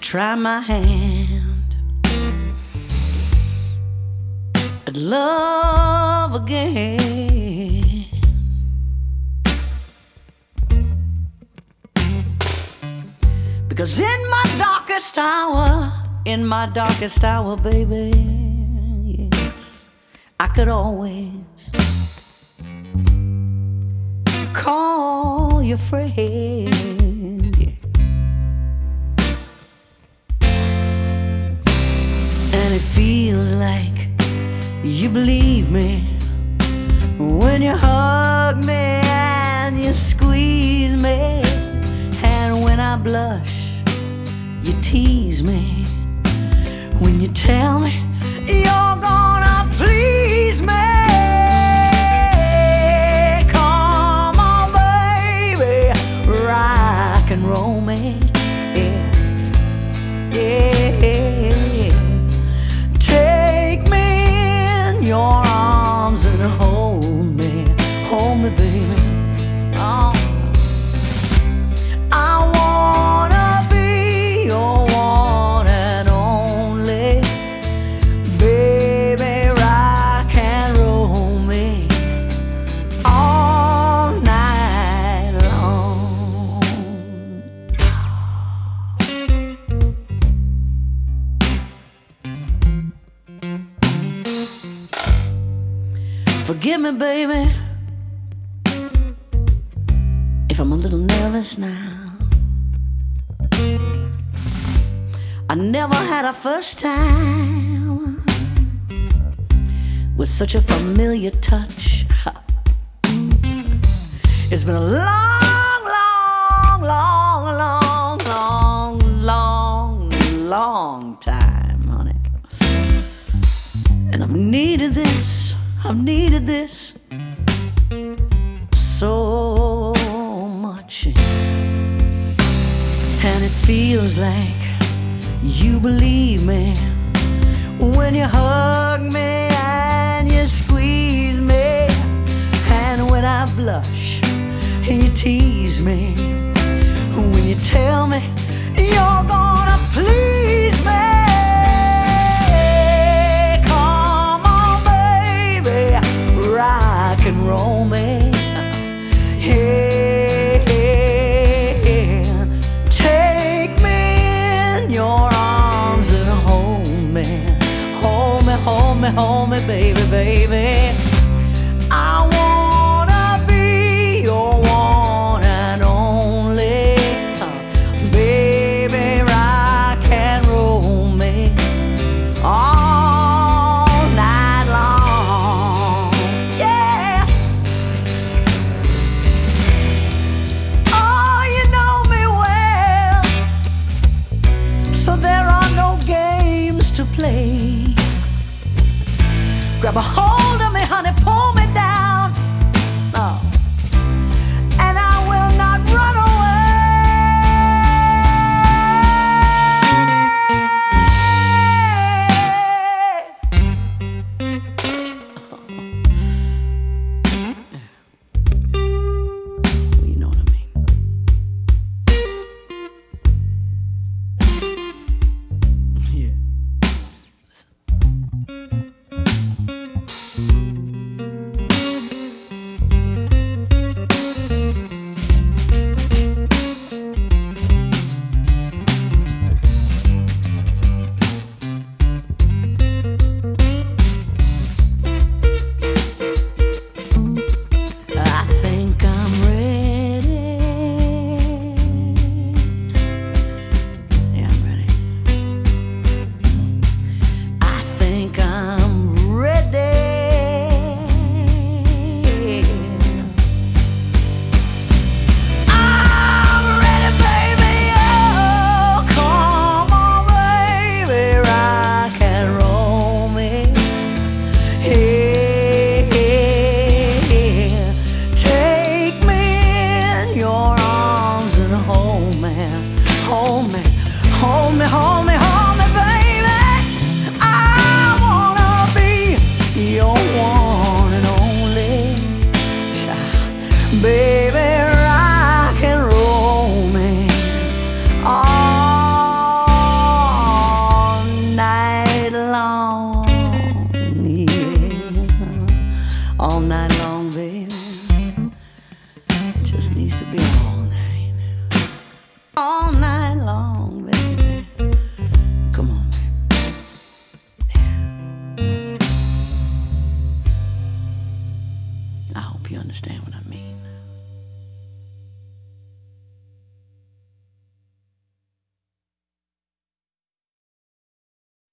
try my hand at love again. Because in my darkest hour, baby, yes, I could always call your friend, yeah. And it feels like you believe me when you hug me and you squeeze me, and when I blush you tease me, when you tell me you're gonna please me. Come on, baby, rock and roll me, yeah, yeah. Take me in your arms and hold me, baby. Oh, I wanna be your one and only, baby, rock and roll me all night long. Forgive me, baby, if I'm a little nervous now. I never had a first time with such a familiar touch. It's been a long, long, long, long, long, long, long time, honey. And I've needed this so much. And it feels like you believe me when you hug me and you squeeze me, and when I blush and you tease me, when you tell me you're gonna please me. Come on, baby, rock and roll me, yeah. Take me in your arms and hold me, baby, baby. I wanna be your one and only, baby, rock and roll me all night long, yeah. Oh, you know me well, so there are no games to play. Grab a hold